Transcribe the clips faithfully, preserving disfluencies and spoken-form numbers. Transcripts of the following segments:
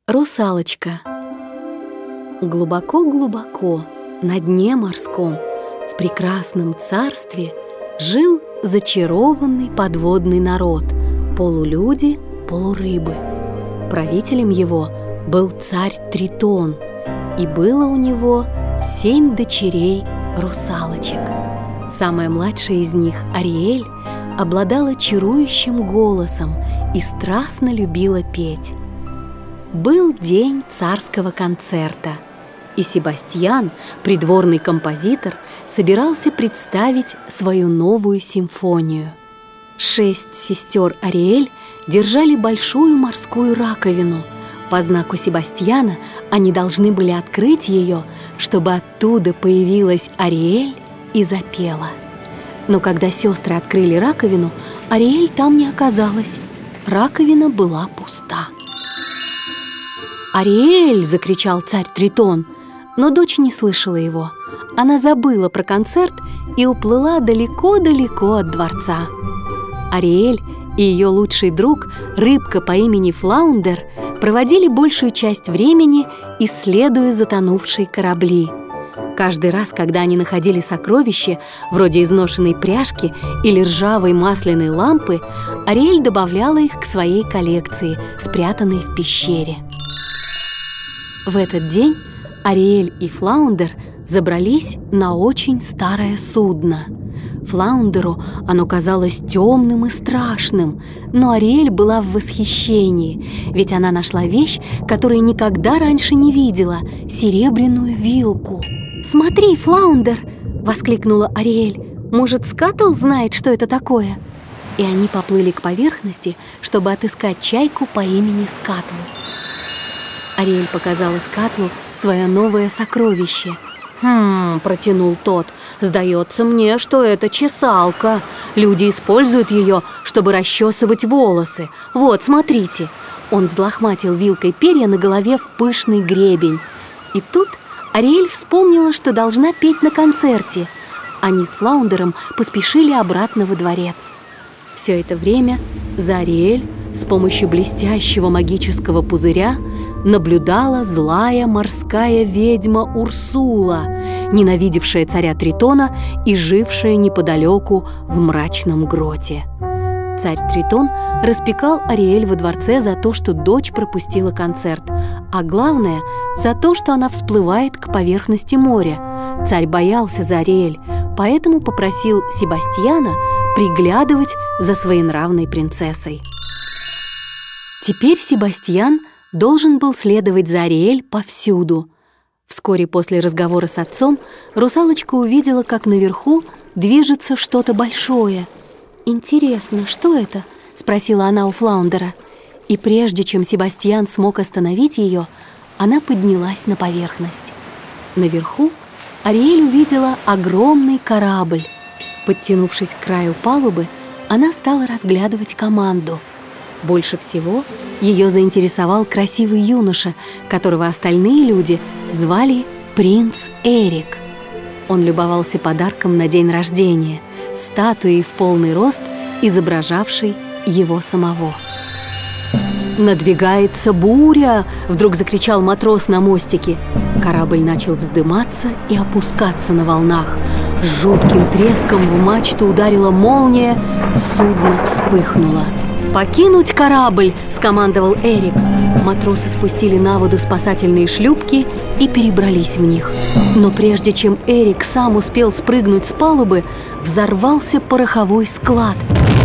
Русалочка. Глубоко-глубоко на дне морском, в прекрасном царстве, жил зачарованный подводный народ, полулюди, полурыбы. Правителем его был царь Тритон, и было у него семь дочерей-русалочек. Самая младшая из них, Ариэль, обладала чарующим голосом и страстно любила петь. Был день царского концерта, и Себастьян, придворный композитор, собирался представить свою новую симфонию. Шесть сестер Ариэль держали большую морскую раковину. По знаку Себастьяна они должны были открыть ее, чтобы оттуда появилась Ариэль и запела. Но когда сестры открыли раковину, Ариэль там не оказалась. Раковина была пуста. «Ариэль!» – закричал царь Тритон, но дочь не слышала его. Она забыла про концерт и уплыла далеко-далеко от дворца. Ариэль и ее лучший друг, рыбка по имени Флаундер, проводили большую часть времени, исследуя затонувшие корабли. Каждый раз, когда они находили сокровища, вроде изношенной пряжки или ржавой масляной лампы, Ариэль добавляла их к своей коллекции, спрятанной в пещере. В этот день Ариэль и Флаундер забрались на очень старое судно. Флаундеру оно казалось темным и страшным, но Ариэль была в восхищении, ведь она нашла вещь, которую никогда раньше не видела – серебряную вилку. «Смотри, Флаундер!» – воскликнула Ариэль. «Может, Скатл знает, что это такое?» И они поплыли к поверхности, чтобы отыскать чайку по имени Скатл. Ариэль показала Скатлу свое новое сокровище. «Хм», – протянул тот, – «сдается мне, что это чесалка. Люди используют ее, чтобы расчесывать волосы. Вот, смотрите». Он взлохматил вилкой перья на голове в пышный гребень. И тут Ариэль вспомнила, что должна петь на концерте. Они с Флаундером поспешили обратно во дворец. Все это время за Ариэль с помощью блестящего магического пузыря наблюдала злая морская ведьма Урсула, ненавидевшая царя Тритона и жившая неподалеку в мрачном гроте. Царь Тритон распекал Ариэль во дворце за то, что дочь пропустила концерт, а главное – за то, что она всплывает к поверхности моря. Царь боялся за Ариэль, поэтому попросил Себастьяна приглядывать за своенравной принцессой. Теперь Себастьян должен был следовать за Ариэль повсюду. Вскоре после разговора с отцом русалочка увидела, как наверху движется что-то большое. «Интересно, что это?» – спросила она у Флаундера. И прежде чем Себастьян смог остановить ее, она поднялась на поверхность. Наверху Ариэль увидела огромный корабль. Подтянувшись к краю палубы, она стала разглядывать команду. Больше всего ее заинтересовал красивый юноша, которого остальные люди звали принц Эрик. Он любовался подарком на день рождения – статуей в полный рост, изображавшей его самого. «Надвигается буря!» – вдруг закричал матрос на мостике. Корабль начал вздыматься и опускаться на волнах. С жутким треском в мачту ударила молния, судно вспыхнуло. «Покинуть корабль!» – скомандовал Эрик. Матросы спустили на воду спасательные шлюпки и перебрались в них. Но прежде чем Эрик сам успел спрыгнуть с палубы, взорвался пороховой склад.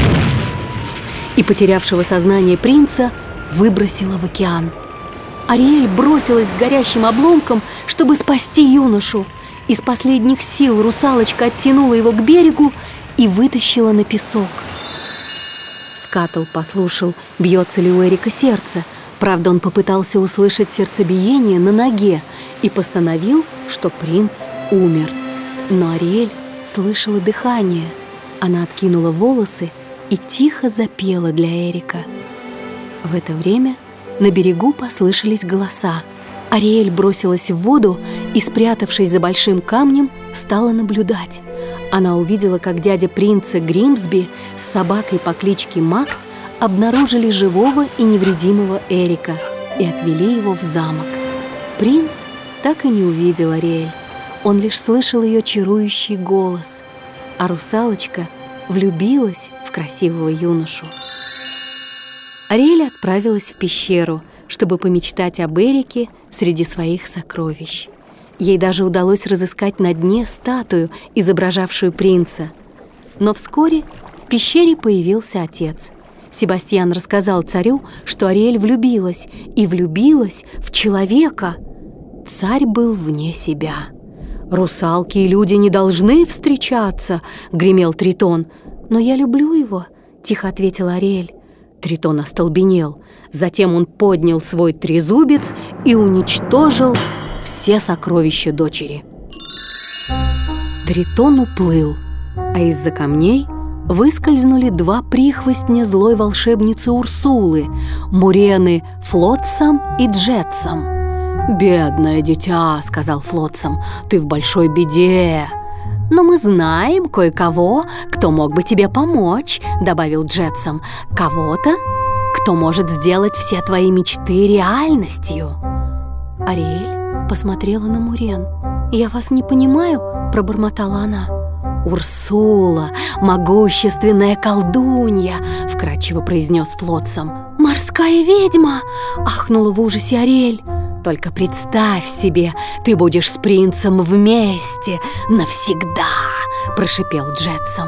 И потерявшего сознание принца выбросило в океан. Ариэль бросилась к горящим обломкам, чтобы спасти юношу. Из последних сил русалочка оттянула его к берегу и вытащила на песок. Скатл послушал, бьется ли у Эрика сердце. Правда, он попытался услышать сердцебиение на ноге и постановил, что принц умер. Но Ариэль слышала дыхание. Она откинула волосы и тихо запела для Эрика. В это время на берегу послышались голоса. Ариэль бросилась в воду и, спрятавшись за большим камнем, стала наблюдать. Она увидела, как дядя принца Гримсби с собакой по кличке Макс обнаружили живого и невредимого Эрика. и отвели его в замок. Принц так и не увидел Ариэль. Он лишь слышал ее чарующий голос, а русалочка влюбилась в красивого юношу. Ариэль отправилась в пещеру, чтобы помечтать об Эрике среди своих сокровищ. Ей даже удалось разыскать на дне статую, изображавшую принца. Но вскоре в пещере появился отец. Себастьян рассказал царю, что Ариэль влюбилась, и влюбилась в человека. Царь был вне себя. «Русалки и люди не должны встречаться», — гремел Тритон. «Но я люблю его», — тихо ответила Ариэль. Тритон остолбенел. Затем он поднял свой трезубец и уничтожил все сокровища дочери. Тритон уплыл, а из-за камней выскользнули два прихвостня злой волшебницы Урсулы, Мурены Флотсам и Джетсам. «Бедное дитя», — сказал Флотсам, — «ты в большой беде». «Но мы знаем кое-кого, кто мог бы тебе помочь», — добавил Джетсам. «Кого-то, кто может сделать все твои мечты реальностью». Ариэль посмотрела на Мурен. «Я вас не понимаю», — пробормотала она. «Урсула, могущественная колдунья», — вкрадчиво произнес Флотсам. «Морская ведьма!» — ахнула в ужасе Ариэль. «Только представь себе, ты будешь с принцем вместе навсегда!» – прошипел Джетсам.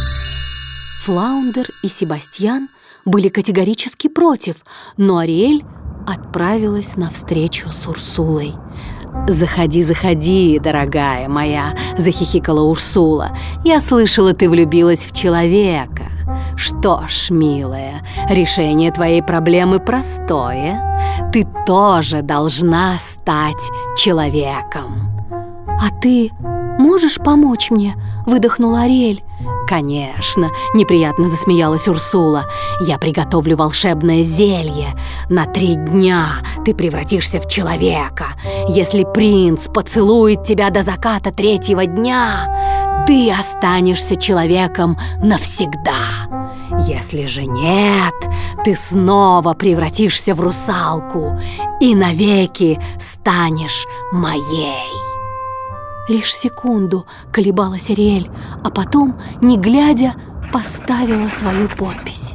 Флаундер и Себастьян были категорически против, но Ариэль отправилась навстречу с Урсулой. «Заходи, заходи, дорогая моя!» – захихикала Урсула. «Я слышала, ты влюбилась в человека. Что ж, милая, решение твоей проблемы простое. Ты тоже должна стать человеком». «А ты можешь помочь мне?» – выдохнула Ариэль. «Конечно!» – неприятно засмеялась Урсула. «Я приготовлю волшебное зелье. На три дня ты превратишься в человека. Если принц поцелует тебя до заката третьего дня, ты останешься человеком навсегда. Если же нет, ты снова превратишься в русалку и навеки станешь моей». Лишь секунду колебалась Ариэль, а потом, не глядя, поставила свою подпись.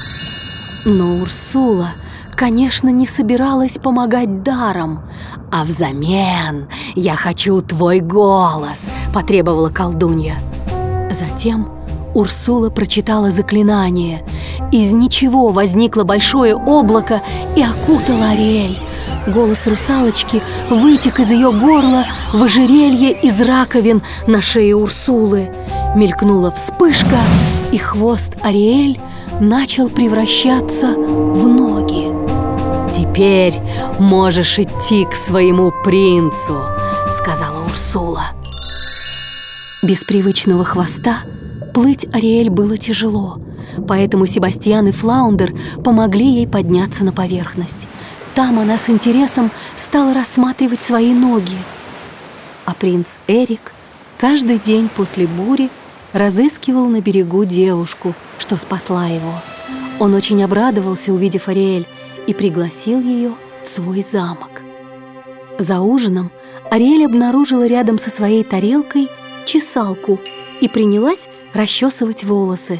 Но Урсула, конечно, не собиралась помогать даром. «А взамен я хочу твой голос», – потребовала колдунья. Затем Урсула прочитала заклинание. Из ничего возникло большое облако и окутало Ариэль. Голос русалочки вытек из ее горла в ожерелье из раковин на шее Урсулы. Мелькнула вспышка, и хвост Ариэль начал превращаться в ноги. «Теперь можешь идти к своему принцу», — сказала Урсула. Без привычного хвоста плыть Ариэль было тяжело, поэтому Себастьян и Флаундер помогли ей подняться на поверхность. Там она с интересом стала рассматривать свои ноги. А принц Эрик каждый день после бури разыскивал на берегу девушку, что спасла его. Он очень обрадовался, увидев Ариэль, и пригласил ее в свой замок. За ужином Ариэль обнаружила рядом со своей тарелкой чесалку и принялась расчесывать волосы.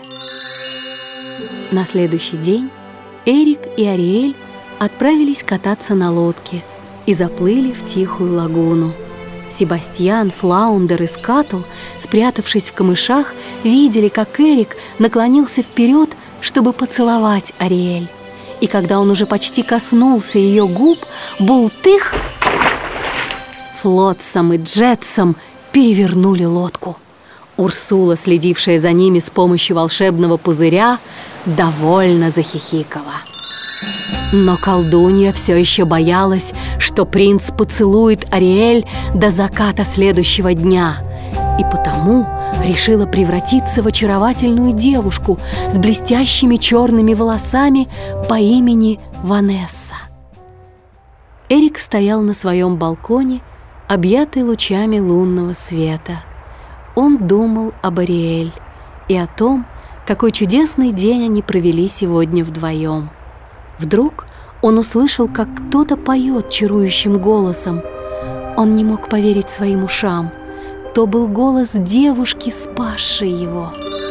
На следующий день Эрик и Ариэль отправились кататься на лодке и заплыли в тихую лагуну. Себастьян, Флаундер и Скатл, спрятавшись в камышах, видели, как Эрик наклонился вперед, чтобы поцеловать Ариэль. И когда он уже почти коснулся ее губ, бултых! Флотсам и Джетсам перевернули лодку. Урсула, следившая за ними с помощью волшебного пузыря, довольно захихикала. Но колдунья все еще боялась, что принц поцелует Ариэль до заката следующего дня, и потому решила превратиться в очаровательную девушку с блестящими черными волосами по имени Ванесса. Эрик стоял на своем балконе, объятый лучами лунного света. Он думал об Ариэль и о том, какой чудесный день они провели сегодня вдвоем. Вдруг Он услышал, как кто-то поет чарующим голосом. Он не мог поверить своим ушам. То был голос девушки, спасшей его.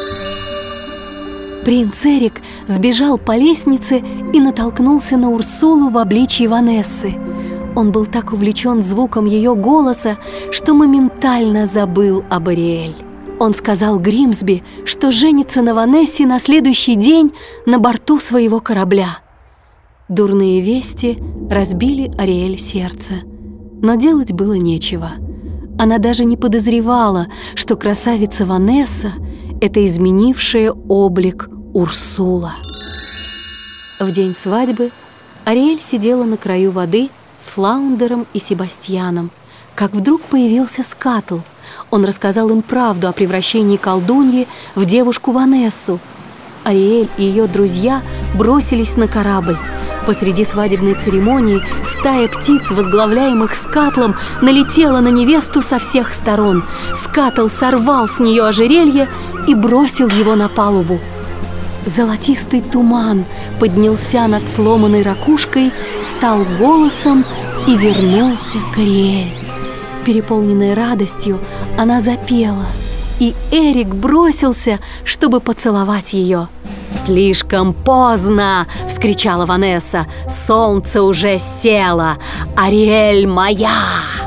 Принц Эрик сбежал по лестнице и натолкнулся на Урсулу в обличье Ванессы. Он был так увлечен звуком ее голоса, что моментально забыл об Ариэль. Он сказал Гримсби, что женится на Ванессе на следующий день на борту своего корабля. Дурные вести разбили Ариэль сердце, но делать было нечего. Она даже не подозревала, что красавица Ванесса — это изменившая облик Урсула. В день свадьбы Ариэль сидела на краю воды с Флаундером и Себастьяном, как вдруг появился Скатл. Он рассказал им правду о превращении колдуньи в девушку Ванессу. Ариэль и ее друзья бросились на корабль. Посреди свадебной церемонии стая птиц, возглавляемых Скатлом, налетела на невесту со всех сторон. Скатл сорвал с нее ожерелье и бросил его на палубу. Золотистый туман поднялся над сломанной ракушкой, стал голосом и вернулся к Ариэль. Переполненная радостью, она запела, и Эрик бросился, чтобы поцеловать ее. «Слишком поздно!» — вскричала Ванесса. «Солнце уже село! Ариэль моя!»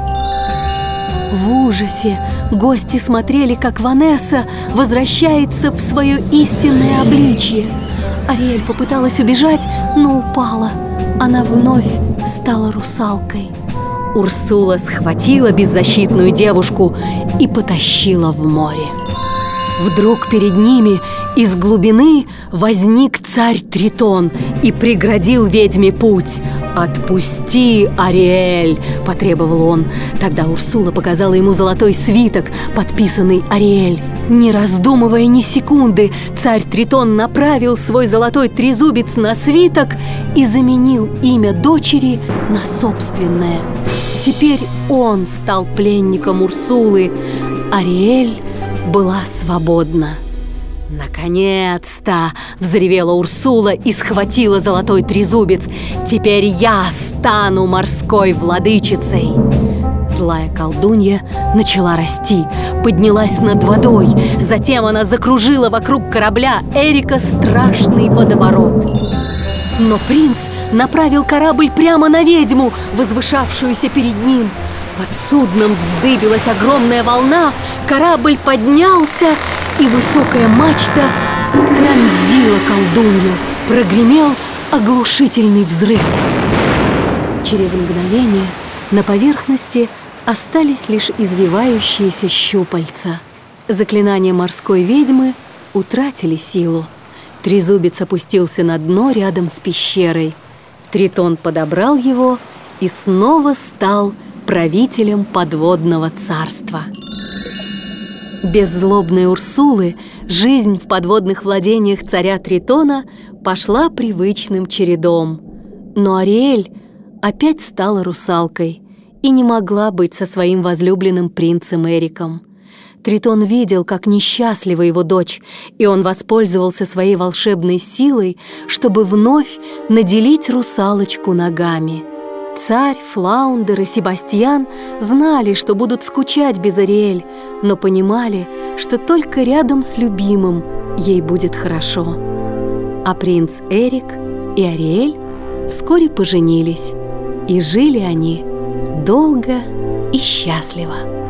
В ужасе гости смотрели, как Ванесса возвращается в свое истинное обличье. Ариэль попыталась убежать, но упала. Она вновь стала русалкой. Урсула схватила беззащитную девушку и потащила в море. Вдруг перед ними из глубины возник царь Тритон и преградил ведьме путь. «Отпусти, Ариэль!» – потребовал он. Тогда Урсула показала ему золотой свиток, подписанный Ариэль. Не раздумывая ни секунды, царь Тритон направил свой золотой трезубец на свиток и заменил имя дочери на собственное. Теперь он стал пленником Урсулы. Ариэль была свободна. «Наконец-то!» – взревела Урсула и схватила золотой трезубец. «Теперь я стану морской владычицей!» Злая колдунья начала расти, поднялась над водой. Затем она закружила вокруг корабля Эрика страшный водоворот. Но принц направил корабль прямо на ведьму, возвышавшуюся перед ним. Под судном вздыбилась огромная волна, корабль поднялся, и высокая мачта пронзила колдунью. Прогремел оглушительный взрыв. Через мгновение на поверхности остались лишь извивающиеся щупальца. Заклинания морской ведьмы утратили силу. Трезубец опустился на дно рядом с пещерой. Тритон подобрал его и снова стал правителем подводного царства. Без злобной Урсулы жизнь в подводных владениях царя Тритона пошла привычным чередом. Но Ариэль опять стала русалкой и не могла быть со своим возлюбленным принцем Эриком. Тритон видел, как несчастлива его дочь, и он воспользовался своей волшебной силой, чтобы вновь наделить русалочку ногами. Царь, Флаундер и Себастьян знали, что будут скучать без Ариэль, но понимали, что только рядом с любимым ей будет хорошо. А принц Эрик и Ариэль вскоре поженились, и жили они долго и счастливо.